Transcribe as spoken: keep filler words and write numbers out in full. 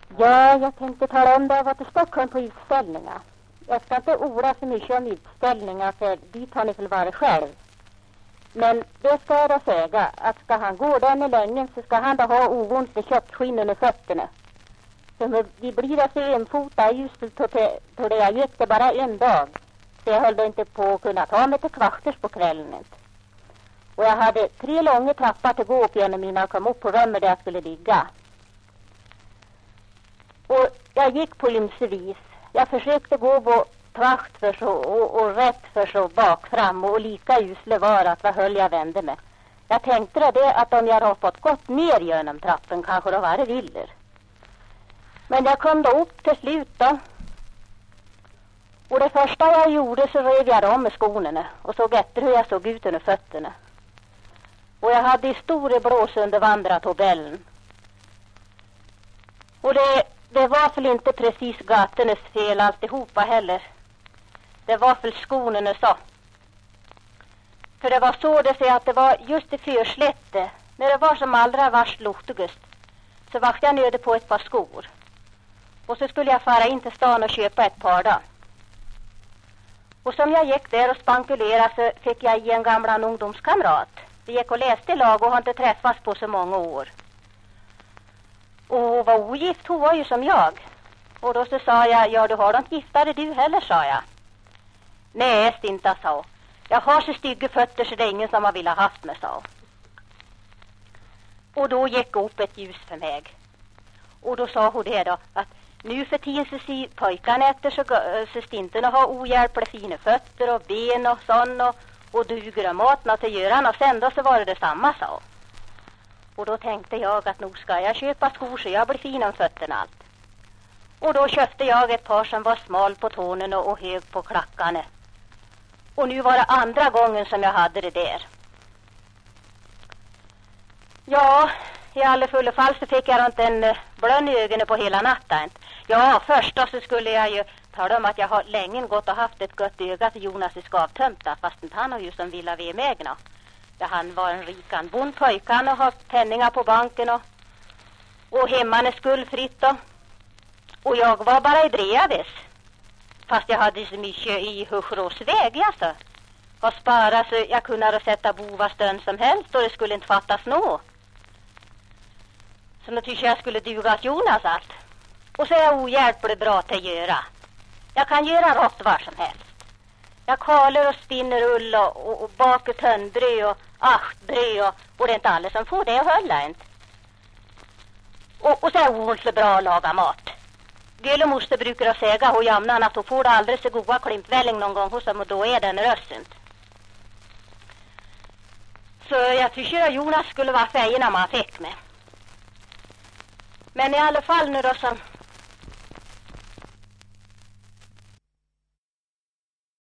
Ja, jag tänkte tala om det. Jag var till Stockholm på utställningar. Jag ska inte ora så mycket om utställningar, för dit har ni väl varit själv. Men det ska jag då säga, att ska han gå den i längen så ska han då ha ovont för köttskinn under fötterna. För vi blir alltså enfota just då det jag gick det bara en dag. Så jag höll då inte på att kunna ta mig till kvarters på kvällen. Och jag hade tre långa trappar till gå upp genom innan jag kom upp på rummet där jag skulle ligga. Och jag gick på ymse vis. Jag försökte gå på tvärt för så och, och rätt för så bak fram och lika usle var att vad höll jag vände med. Jag tänkte då det att om jag har fått gått ner genom trappen kanske det var det viller. Men jag kom då upp till slut då. Och det första jag gjorde så rev jag om med skorna och såg efter hur jag såg ut under fötterna. Och jag hade stora blås under vandratobellen. Och det, det var väl inte precis gatornas fel alltihopa heller. Det var väl skorna så. För det var så det sig att det var just i förslätte. När det var som allra värst luktigast så var jag nöjde på ett par skor. Och så skulle jag fara in till stan och köpa ett par då. Och som jag gick där och spankulerade så fick jag i en gamla ungdomskamrat. Vi gick och läste i lag och har inte träffats på så många år. Och hon var ogift, hon var ju som jag. Och då så sa jag, ja du har inte giftare du heller, sa jag. Nej, Stinta, sa. Jag har så stygga fötter så det är ingen som har velat haft mig, sa. Och då gick upp ett ljus för mig. Och då sa hon det då, att nu för tiden så ser pojkarna efter så, så stinterna har ohjälpliga fina fötter och ben och sån och, och duger och maten till göran och sen då så var det detsamma, sa. Och då tänkte jag att nog ska jag köpa skor så jag blir fin om fötterna allt. Och då köpte jag ett par som var smal på tånen och, och hög på klackarna. Och nu var det andra gången som jag hade det där. Ja, i alla fulla fall så fick jag inte en blön i ögonen på hela natten. Ja, först då så skulle jag ju tala om att jag har länge gått och haft ett gott öga till Jonas i Skavtömta, fast inte han har ju som ville ve mig nå. Där han var en rikan bondpojkan och har penningar på banken och, och hemman är skuldfritt då. Och jag var bara i Dreavis. Fast jag hade så mycket i Hushråsväg, alltså. Och spara så jag kunde sätta bova stund som helst och det skulle inte fattas nå. Så nu tycker jag skulle duga att Jonas allt. Och så är jag ohjälpligt bra till att göra. Jag kan göra rått var som helst. Jag kaler och spinner ull och, och, och bakar tönnbröd och achtbröd och, och det är inte alla som får det att hålla inte. Och, och så är jag ohjälpligt bra att laga mat. Göl och moster brukar att säga hos jämnan att hon får det aldrig så goda klimpvälling någon gång hos dem och då är den rössent. Så jag tycker att Jonas skulle vara färgen när man fick mig. Men i alla fall nu då som